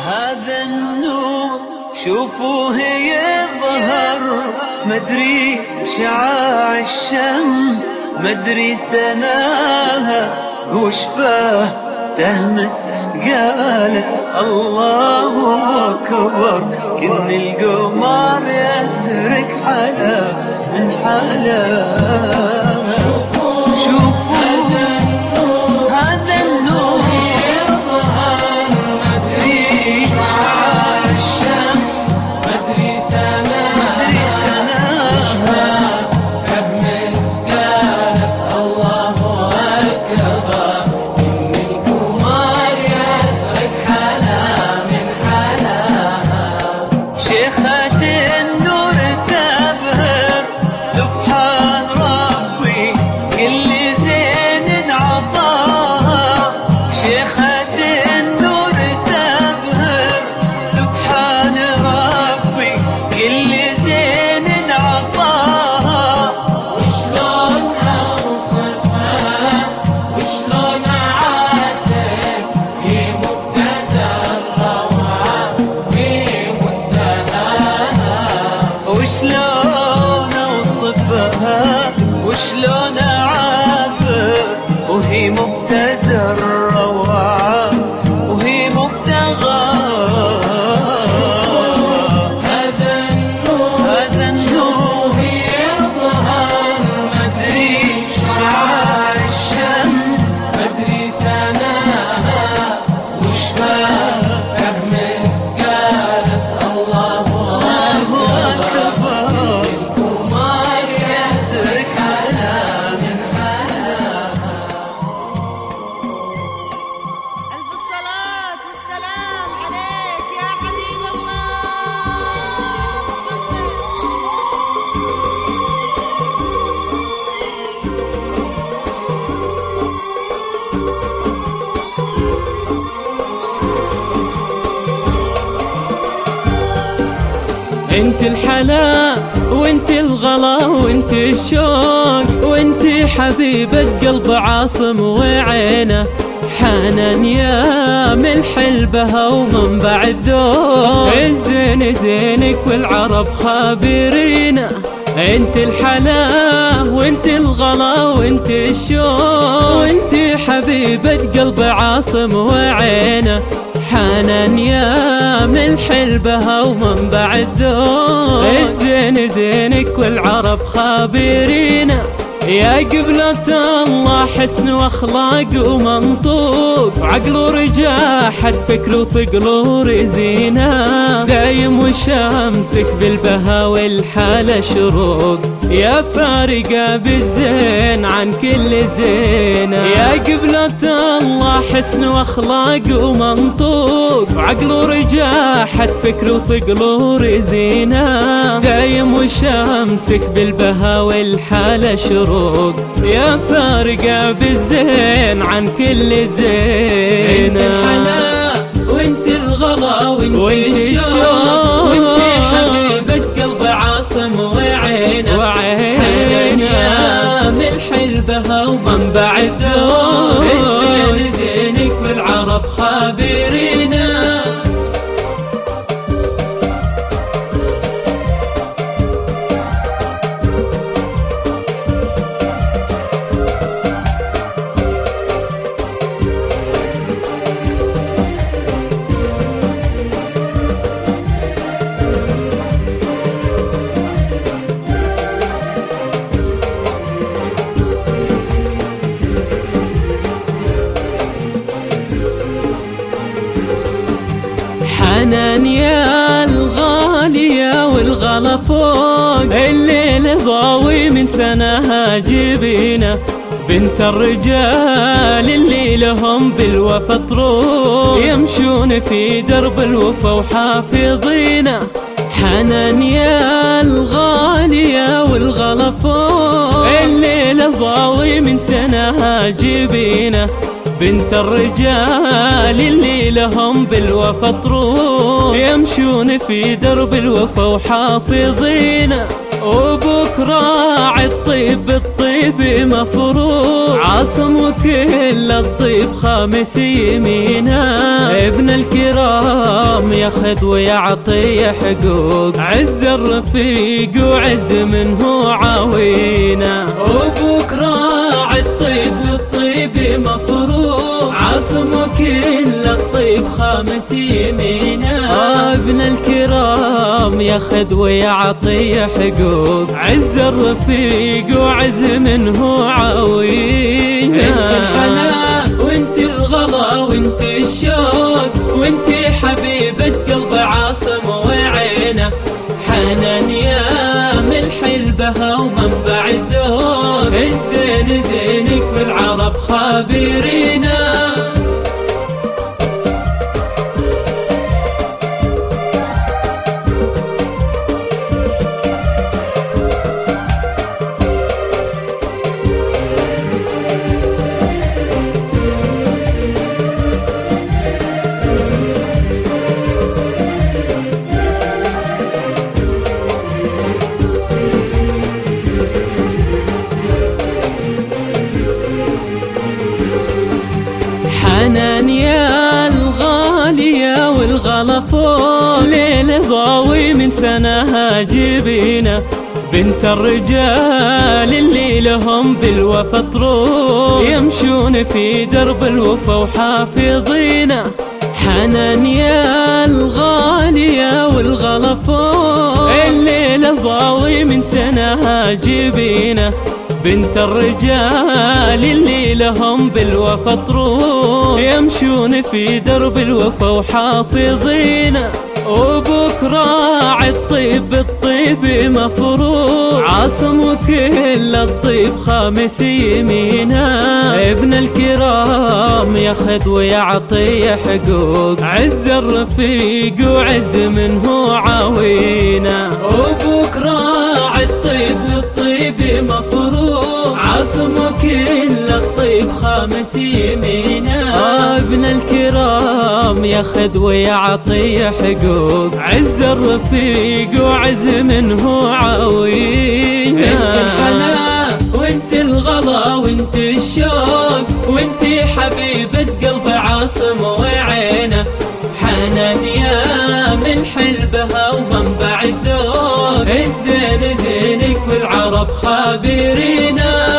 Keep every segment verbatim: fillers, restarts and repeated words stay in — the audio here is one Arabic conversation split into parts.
هذا النور شوفوه يظهر، مدري شعاع الشمس مدري سناها، وشفاه تهمس قالت الله أكبر، كن القمر يسرق حلا من حلا. شيخة النور تبهر سبحان ربي كل زين عطاها، شيخة النور تبهر سبحان ربي كل زين عطاها. وشلون اوصفها وشلون اعاتب، هي مبتدأ الروعة وهي وشلون اوصفها وشلون اعبر، وهي مبتدأ الروعة وهي مبتغى. هذا النور هذا النور يظهر، مدري شعاع الشمس مدري سناها، وشفاه تهمس قالت الله أكبر، القمر يسرق حلا من حلا. ألف الصلاة والسلام عليك يا حبيب الله محمد. انت الحلا وانت الغلا وانت الشوق، وانت حبيبة قلب عاصم وعينه، حنان يا ملح البها ومنبع الذوق، الزين زينك والعرب خابرينه. انت الحلا وانت الغلا وانت الشوق، وانت حبيبة قلب عاصم وعينه، حنان يا ملح البها ومنبع الذوق، الزين زينك والعرب خابرينه. يا قبلة الله حسن واخلاق ومنطوق، عقل ورجاحة فكر وثقل ورزينة، دايم وشمسك بالبها والحالة شروق، يا فارقة بالزين عن كل زينة. يا قبلة الله حسن واخلاق ومنطوق، عقل ورجاحة فكر وثقل ورزينة، دايم وشمسك بالبها والحالة شروق، يا فارقة بالزين عن كل زين. انت الحلا وانت الغلا وانت الشوق، وانت حبيبة قلب عاصم وعينه، حنان يا ملح البها ومنبع الذوق، الزين زينك والعرب خابرينه. حنان يا الغالية والغلا فوق، الليل ضاوي من سناها جبينة، بنت الرجال اللي لهم بالوفا طروق، يمشون في درب الوفا وحافظينه. حنان يا الغالية والغلا فوق، الليل ضاوي من سناها جبينه، بنت الرجال اللي لهم بالوفا طروق، يمشون في درب الوفا وحافظينه. وبكرة عالطيب بالطيب مفروض، عاصم وكل الطيب خامس يمينه، ابن الكرام ياخذ ويعطي حقوق، عز الرفيق وعز منه عاوينا. وابوك راعي الطيب والطيب مفروض، عاصم وكل الطيب خامس يمينا. ابن الكرام ياخذ ويعطي حقوق، عز الرفيق وعز منه عاوينا. انت الحنان وانت الغلا وانت الشوق، وانت حبيبة قلب عاصم وعينه. حنان يا ملح البها ومنبع الذوق، الزين زينك والعرب خابرينا. حنان يا الغالية والغلا فوق، ليل ضاوي من سنها جبينة. بنت الرجال اللي لهم بالوفا طروق، يمشون في درب الوفا وحافظينه. حنان يا الغالية والغلا فوق، الليل ضاوي من سنها جبينه. بنت الرجال اللي لهم بالوفا طروق، يمشون في درب الوفا وحافظينه. وابوك راعي الطيب بالطيب مفروض، عاصم وكل الطيب خامس يمينا. ابن الكرام ياخذ ويعطي حقوق، عز الرفيق وعز منه عاوينا. وابوك راعي الطيب بالطيب مفروض، عاصم وكل الطيب خامس يمينا. ابن الكرام ياخذ ويعطي حقوق، عز الرفيق وعز منه عاوينا. انت الحنان وانت الغلا وانت الشوق، وانت حبيبة قلب عاصم وعينه. حنان يا ملح البها ومنبع الذوق، الزين زينك والعرب خابرينا.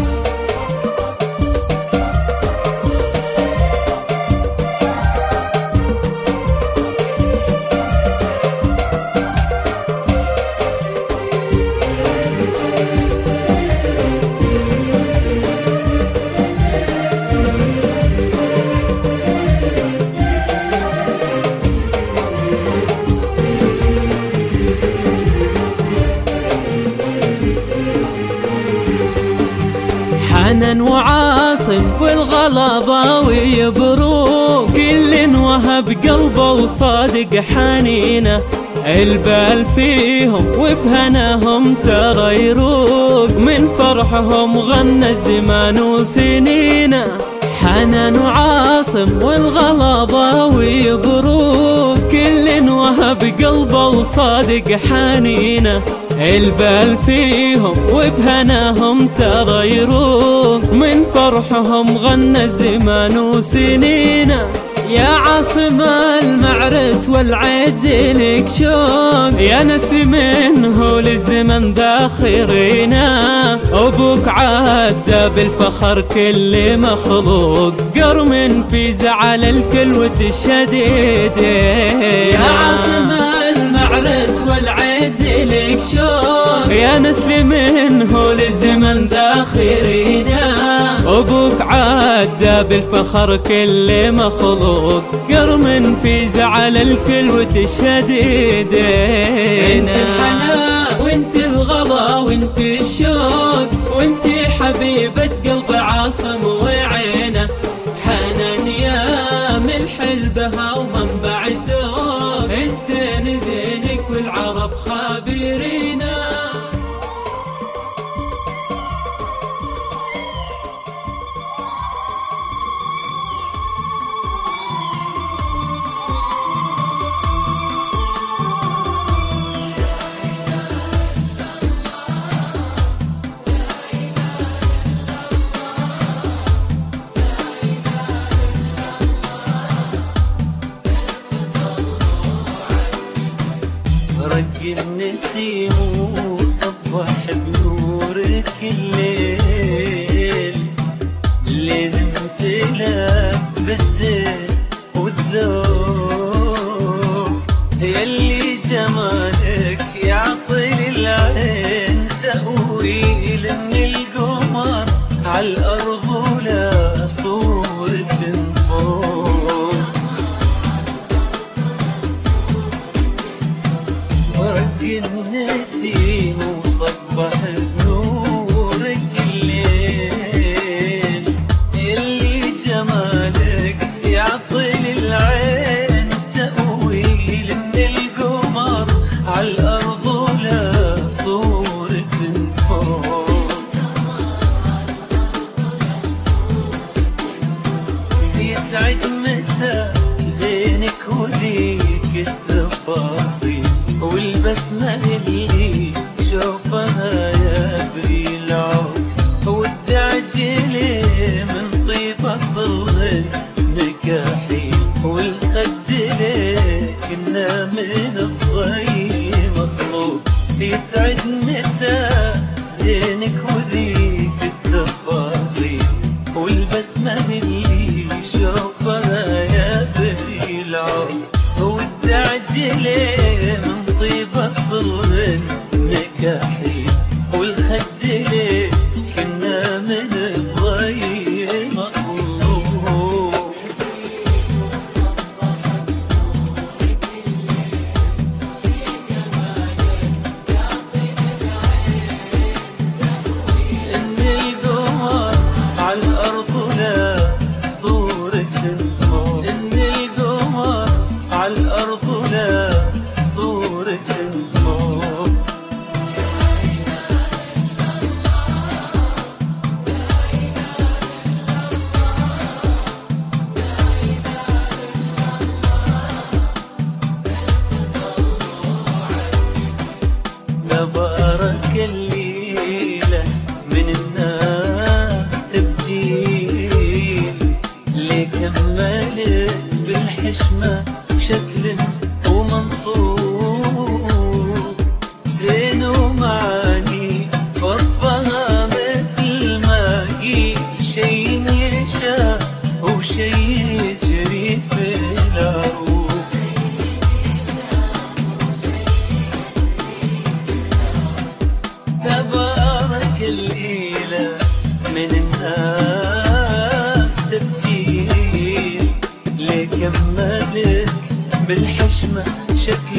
حنان وعاصم والغلا ضاوي بروق، كل وهب قلبه وصادق حنينه. البال فيهم وبهناهم ترى يروق، من فرحهم غنى الزمان وسنينه. حنان وعاصم والغلا ضاوي بروق، كل وهب قلبه وصادق حنينه. البال فيهم وبهناهم ترى يروق، من فرحهم غنى الزمان وسنينه. يا عاصم المعرس والعز لك شوق، يا نسل منه للزمن ذاخرينا. ابوك عدى بالفخر كل مخلوق، قرم في زعل الكل وتشهد ايديه. يا عاصم المعرس والعز لك شوق، يا نسل منه للزمن ذاخرينا. ابوك عدى بالفخر كل مخلوق، قرم في زعل الكل وتشهد ايدينا. انت الحنان وانت الغلا وانت الشوق، وانت حبيبة قلب عاصم وعينه. حنان يا ملح البها ومنبع الذوق، الزين زينك والعرب خابرينا. ورق النسيم وصبح بنورك الليل اللي نمتلأ بالزين والذوق، يلي جمالك يعطي للعين تأويل من القمر عالأرض ولا صورة فوق. ورق النسيم وصبح بنورك الليل اللي جمالك يعطي للعين تأويل من القمر عالأرض ولا صورة فوق. يسعد مسا زينك وذيك التفاصيل والبسمة اللي شوفها يبري العود، والدعجلي من طيب أصلهن نكاحي، والخد لكنا من الضي مخلوق. يسعد مسا زينك وذيك التفاصيل والبسمة اللي شوفها يبري العود، والدعجلي من طيب أصلهن نكاحي، والخد ليه كنا من الضي مخلوق. إن القمر عالأرض لا صورة فوق، إن القمر عالأرض لا صورة فوق. تبارك الليلة من الناس تبجيل لكملت بالحشمة شكل ومنطوق، زين ومعاني وصفها مثل ما قيل، شي يشاف وشي يجري في العروق. تبارك الليلة من الناس تبجيل لكملك بالحشمة شكل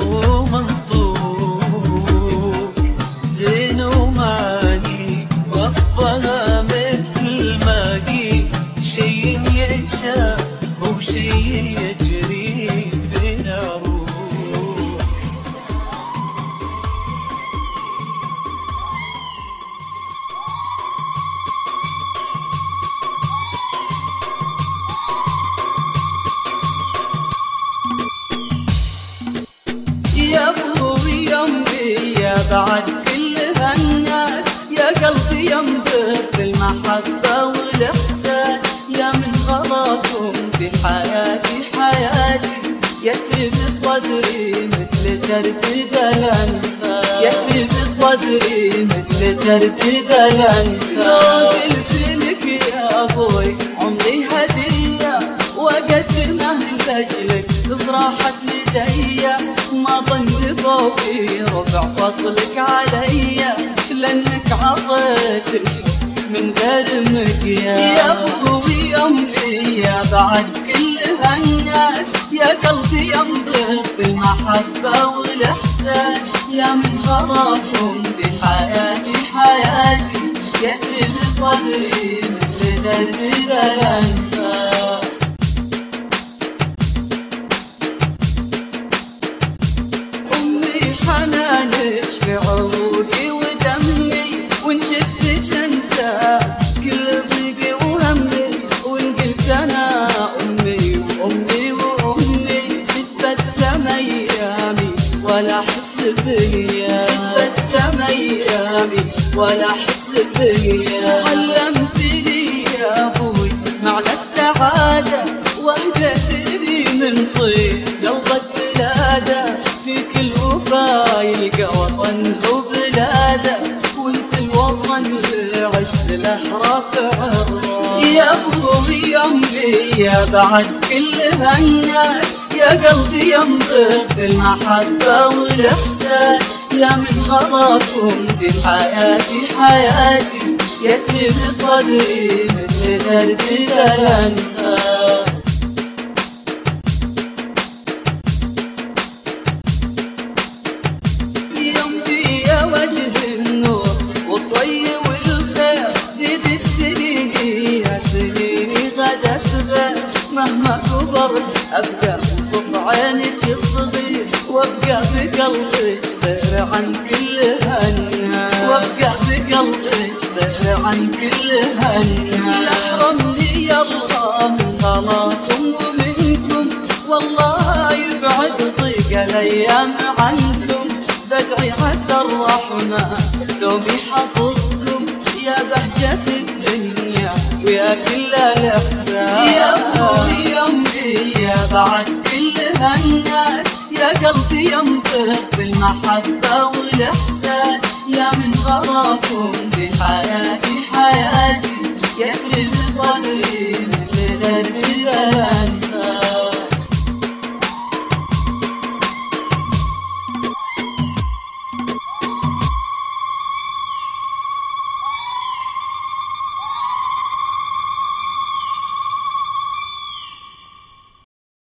ومنطوق، زين ومعاني وصفها مثل ما قيل، شي يشاف وشي يجري في العروق. يا ابوي يمضي يا بعد كل هالناس، يا قلبي ينبض بالمحبة والإحساس، يا من غلاكم في حياتي حياتي، يسري بصدري مثل تردد الأنفاس، يسري بصدري مثل تردد الأنفاس. لو قلت لك يا ابوي عمري هدية وأقدمه لأجلك بفرحة لديا، ما ظن ضوئي ربع فضلك عليا، لأنك عطيت الحب من غير مقياس. يا ابوي يمضي يا بعد كل هالناس، يا قلبي ينبض بالمحبة والإحساس، يا من غراكم بحياتي حياتي، يسر صدري مثل درب الأنفاس. حنانك في عروقي ودمي، وان شفتك انسى كل ضيقي وهمي، وان قلت انا امي وامي وامي، تتبسم ايامي ولا احس بيا، تتبسم ايامي ولا احس بيا. علمتني يا ابوي معنى السعاده، وحدة لي من طيب قلبك ولادة، في كل وفاة ابوي يا امي يا بعد كل هالناس، يا قلبي ينطق بالمحبة والاحساس، يا من غراكم في حياتي حياتي، يسير صدري مثل درد الانفاس. يمضي يا وجه النور والطي والخير، زيد السنين يا سنيني غدا تغير، مهما كبر ابقى بصف عينك الصغير، وابقى بقلبك غير عن كل هالناس، وابقى بقلبك غير عن كل هالناس. يحرمني يا الله من غلاكم ومنكم، والله يبعد ضيق الايام عنكم، بدعي عسى الرحمن دوم يحفظكم، يا بهجة الدنيا ويا كل الاحساس. يا ابوي يا امي يا بعد كل هالناس، يا قلبي ينطق بالمحبة والاحساس، يا من غراكم بحياتي